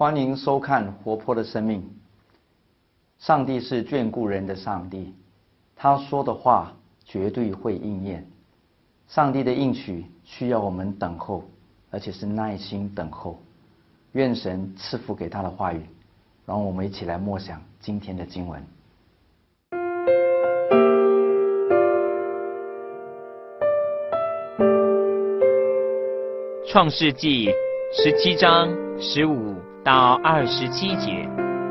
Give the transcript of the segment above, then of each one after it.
欢迎收看活泼的生命。上帝是眷顾人的上帝，他说的话绝对会应验。上帝的应许需要我们等候，而且是耐心等候。愿神赐福给他的话语，让我们一起来默想今天的经文。 创世纪17章15到27节，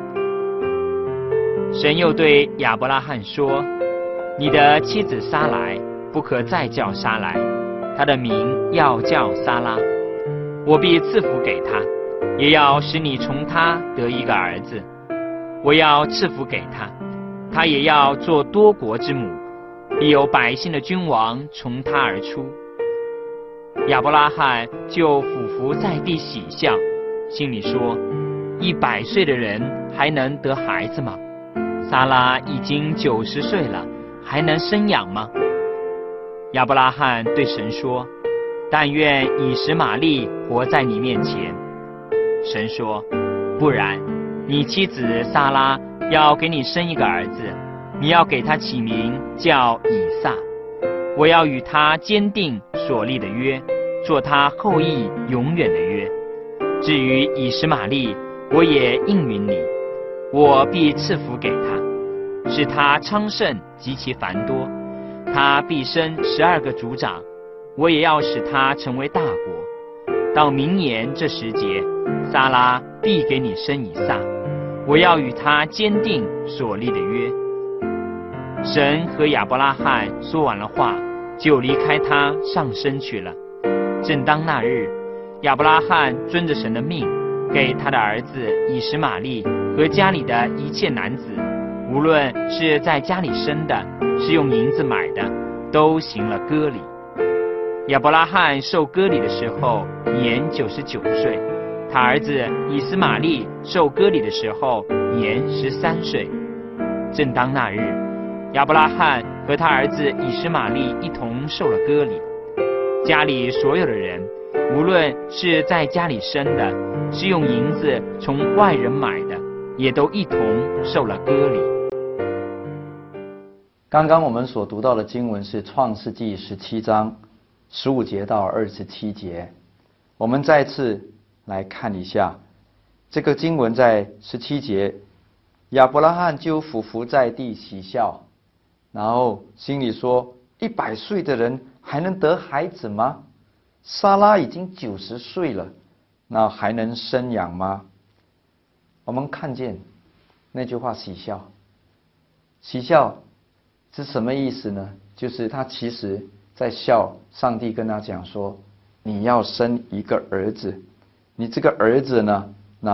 神又对亚伯拉罕说：“你的妻子撒来不可再叫撒来，她的名要叫撒拉。我必赐福给她，也要使你从她得一个儿子。我要赐福给她，她也要做多国之母，必有百姓的君王从她而出。”亚伯拉罕就俯伏在地喜笑，心里说：“100岁的人还能得孩子吗？撒拉已经90岁了，还能生养吗？”亚伯拉罕对神说：“但愿以实玛利活在你面前。”神说：“不然，你妻子撒拉要给你生一个儿子，你要给他起名叫以撒。我要与他坚定所立的约，做他后裔永远的约。至于以实玛利，我也应允你，我必赐福给他，使他昌盛极其繁多。他必生12个族长，我也要使他成为大国。到明年这时节，撒拉必给你生以撒，我要与他坚定所立的约。”神和亚伯拉罕说完了话，就离开他上升去了。正当那日，亚伯拉罕遵着神的命，给他的儿子以实玛利和家里的一切男子，无论是在家里生的，是用银子买的，都行了割礼。亚伯拉罕受割礼的时候年99岁，他儿子以实玛利受割礼的时候年13岁。正当那日，亚伯拉罕和他儿子以实玛利一同受了割礼。家里所有的人，无论是在家里生的，是用银子从外人买的，也都一同受了割礼。 刚刚我们所读到的经文是创世纪17章15节到27节。我们再次来看一下这个经文，在17节，亚伯拉罕就俯伏在地喜笑，然后心里说：“100岁的人还能得孩子吗？撒拉已经90岁了，那还能生养吗？”我们看见那句话喜笑，喜笑是什么意思呢？就是他其实在笑上帝跟他讲说：“你要生一个儿子，你这个儿子呢，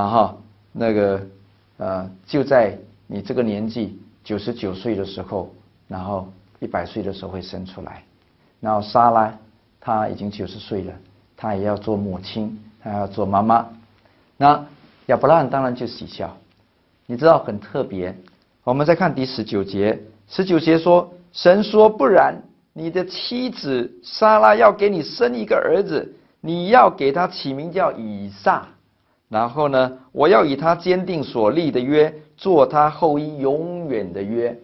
就在你这个年纪99岁的时候，然后100岁的时候会生出来。然后撒拉她已经90岁了，她也要做母亲，她要做妈妈。”那亚伯拉罕当然就喜笑。你知道很特别，我们再看第19节，19节说：“神说，不然，你的妻子撒拉要给你生一个儿子，你要给他起名叫以撒。然后呢，我要以他坚定所立的约，做他后裔永远的约。”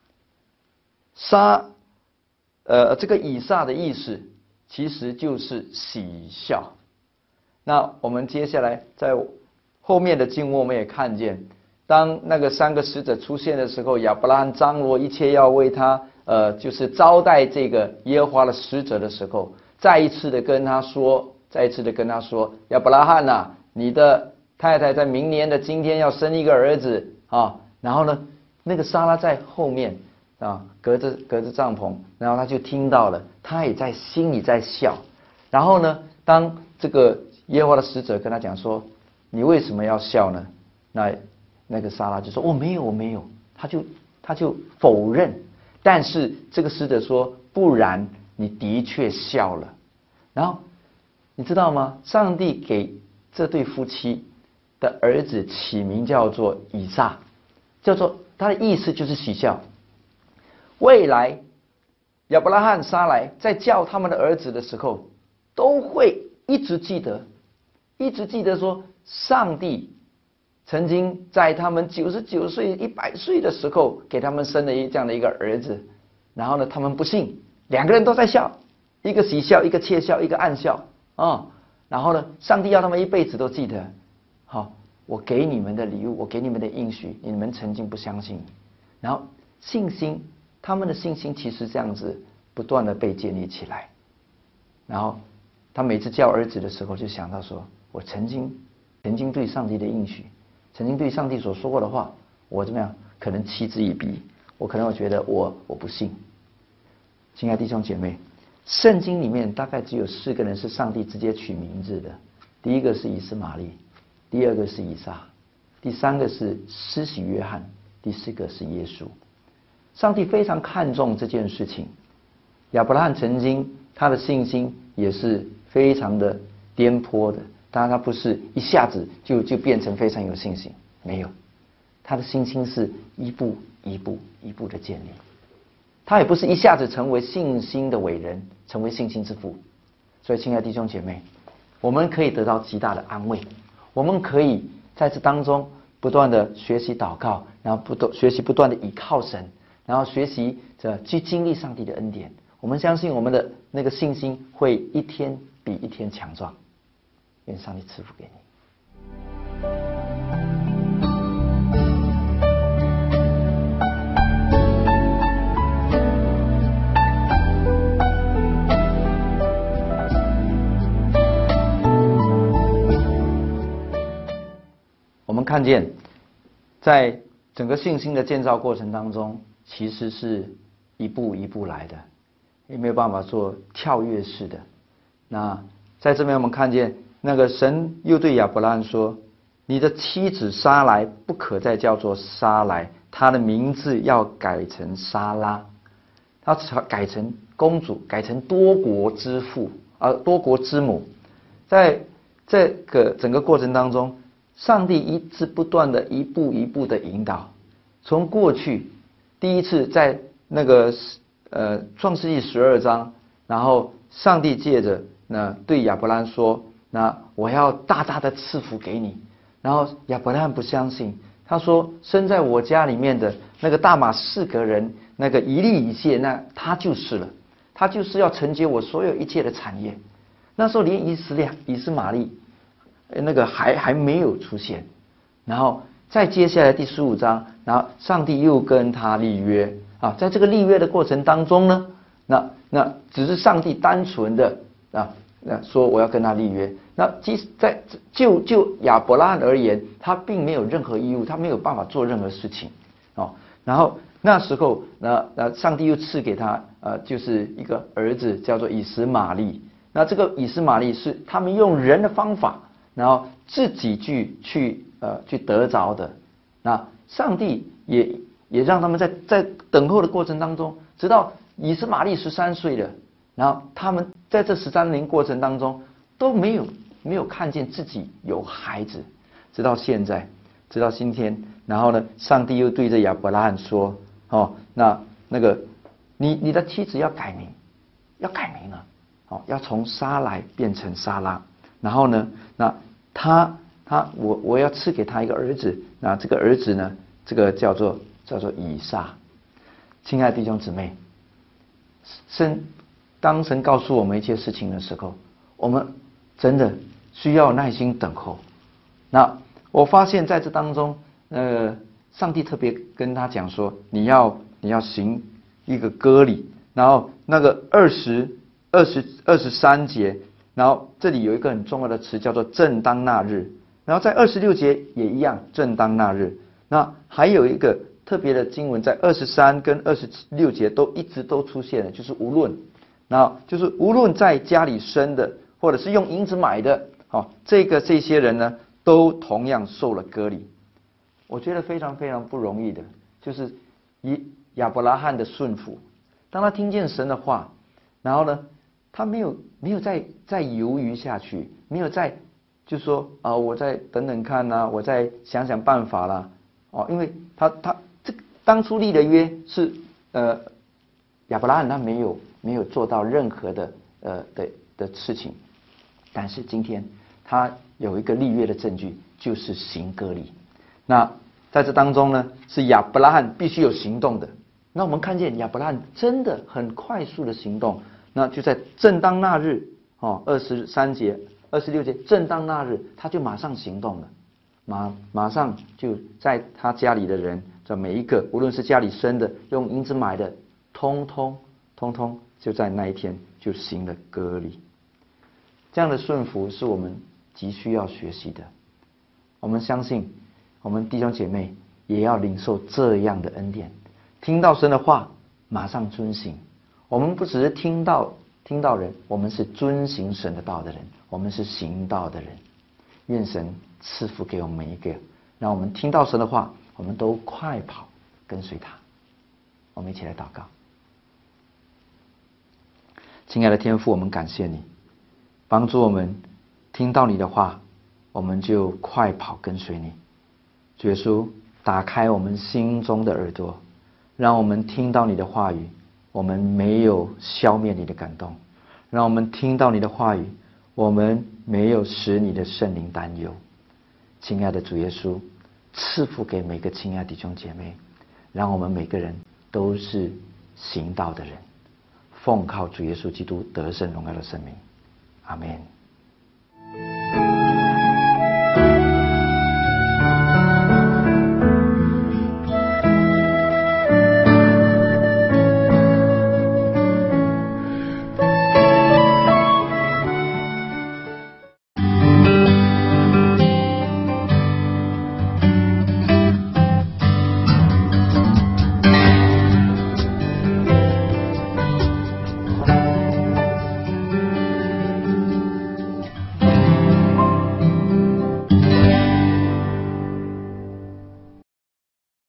这个以撒的意思其实就是喜笑。那我们接下来在后面的经文我们也看见，当那个3个使者出现的时候，亚伯拉罕张罗一切要为他就是招待这个耶和华的使者的时候，再一次的跟他说：“亚伯拉罕啊，你的太太在明年的今天要生一个儿子啊。”然后呢，那个撒拉在后面啊，隔着帐篷，然后他就听到了，他也在心里在笑。然后呢，当这个耶和华的使者跟他讲说：“你为什么要笑呢？”那个撒拉就说：“我没有。”他就否认。但是这个使者说：“不然，你的确笑了。”然后你知道吗？上帝给这对夫妻的儿子起名叫做以撒，叫做他的意思就是喜笑。未来亚伯拉罕、撒来在叫他们的儿子的时候，都会一直记得说，上帝曾经在他们99岁、100岁的时候，给他们生了这样的一个儿子，然后呢，他们不信，两个人都在笑，一个喜笑，一个窃笑，一个暗笑啊。然后呢，上帝要他们一辈子都记得，好，我给你们的礼物，我给你们的应许，你们曾经不相信，然后信心，他们的信心其实这样子不断的被建立起来。然后他每次叫儿子的时候，就想到说，我曾经对上帝的应许，曾经对上帝所说过的话，我怎么样？可能嗤之以鼻，我可能觉得我不信。亲爱的弟兄姐妹，圣经里面大概只有4个人是上帝直接取名字的，第一个是以斯玛利，第二个是以撒，第3个是施洗约翰，第4个是耶稣。上帝非常看重这件事情。亚伯拉罕曾经他的信心也是非常的颠簸的，当然他不是一下子就变成非常有信心，没有，他的信心是一步一步的建立。他也不是一下子成为信心的伟人，成为信心之父。所以亲爱的弟兄姐妹，我们可以得到极大的安慰，我们可以在这当中不断的学习祷告，然后学习不断的倚靠神，然后学习着去经历上帝的恩典。我们相信我们的那个信心会一天比一天强壮。愿上帝赐福给你。我们看见，在整个信心的建造过程当中，其实是一步一步来的，也没有办法做跳跃式的。那在这边我们看见，那个神又对亚伯拉罕说：“你的妻子撒来不可再叫做撒来，她的名字要改成撒拉，她改成公主，改成多国之父，多国之母。”在这个整个过程当中，上帝一直不断的一步一步的引导。从过去第一次在那个创世纪12章，然后上帝借着对亚伯拉罕说：“那我要大大的赐福给你。”然后亚伯拉罕不相信，他说：“生在我家里面的那个大马士革人，那个以利以谢，那他就是了，他就是要承接我所有一切的产业。”那时候连以斯玛利那个还没有出现。然后再接下来第15章，然后上帝又跟他立约啊，在这个立约的过程当中呢，那只是上帝单纯的说我要跟他立约。那即使就亚伯拉罕而言，他并没有任何义务，他没有办法做任何事情哦。然后那时候上帝又赐给他就是一个儿子，叫做以斯玛利。那这个以斯玛利是他们用人的方法，然后自己去得着的。那上帝也让他们在等候的过程当中，直到以斯玛利13岁了，然后他们在这13年过程当中都没有看见自己有孩子，直到现在，直到今天。然后呢，上帝又对着亚伯拉罕说：“那个你的妻子要改名了，要从撒来变成撒拉。然后呢，那我要赐给他一个儿子，那这个儿子呢，这个叫做以撒。”亲爱的弟兄姊妹，当神告诉我们一些事情的时候，我们真的需要耐心等候。那我发现在这当中，上帝特别跟他讲说，你要行一个割礼，然后那个23节，然后这里有一个很重要的词叫做正当那日，然后在26节也一样，正当那日。那还有一个特别的经文，在23跟26节一直都出现了，就是无论，然后就是无论在家里生的，或者是用银子买的，这些人呢，都同样受了割礼。我觉得非常非常不容易的，就是亚伯拉罕的顺服，当他听见神的话，然后呢，他没有再犹豫下去，没有再就说我再等等看啊，我再想想办法啦，因为他这当初立的约是亚伯拉罕他没有做到任何的事情，但是今天他有一个立约的证据，就是行割礼。 那在这当中呢，是亚伯拉罕必须有行动的。那我们看见亚伯拉罕真的很快速的行动，那就在正当那日23节、26节，正当那日，他就马上行动了，马上就在他家里的人，这每一个，无论是家里生的、用银子买的，通通就在那一天就行了割礼。这样的顺服是我们急需要学习的。我们相信，我们弟兄姐妹也要领受这样的恩典，听到神的话，马上遵行。我们不只是听到人，我们是遵行神的道的人，我们是行道的人。愿神赐福给我们每一个，让我们听到神的话，我们都快跑跟随他。我们一起来祷告。亲爱的天父，我们感谢你，帮助我们听到你的话，我们就快跑跟随你。主耶稣，打开我们心中的耳朵，让我们听到你的话语，我们没有消灭你的感动；让我们听到你的话语，我们没有使你的圣灵担忧。亲爱的主耶稣，赐福给每个亲爱的弟兄姐妹，让我们每个人都是行道的人，奉靠主耶稣基督得胜荣耀的圣名，阿们。